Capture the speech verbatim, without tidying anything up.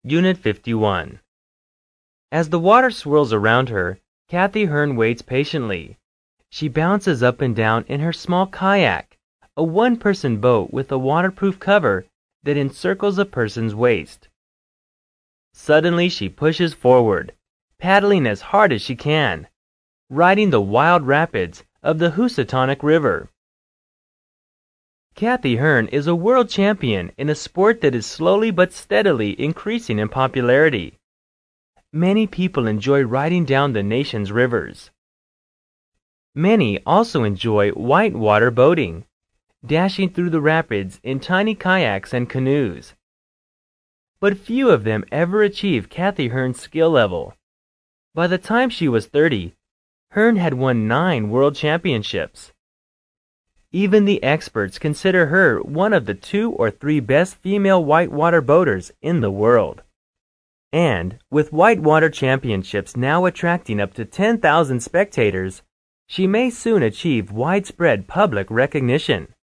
Unit fifty-one. As the water swirls around her, Kathy Hearn waits patiently. She bounces up and down in her small kayak, a one-person boat with a waterproof cover that encircles a person's waist. Suddenly she pushes forward, paddling as hard as she can, riding the wild rapids of the Housatonic River. Kathy Hearn is a world champion in a sport that is slowly but steadily increasing in popularity. Many people enjoy riding down the nation's rivers. Many also enjoy whitewater boating, dashing through the rapids in tiny kayaks and canoes. But few of them ever achieve Kathy Hearn's skill level. By the time she was thirty, Hearn had won nine world championships. Even the experts consider her one of the two or three best female whitewater boaters in the world. And, with whitewater championships now attracting up to ten thousand spectators, she may soon achieve widespread public recognition.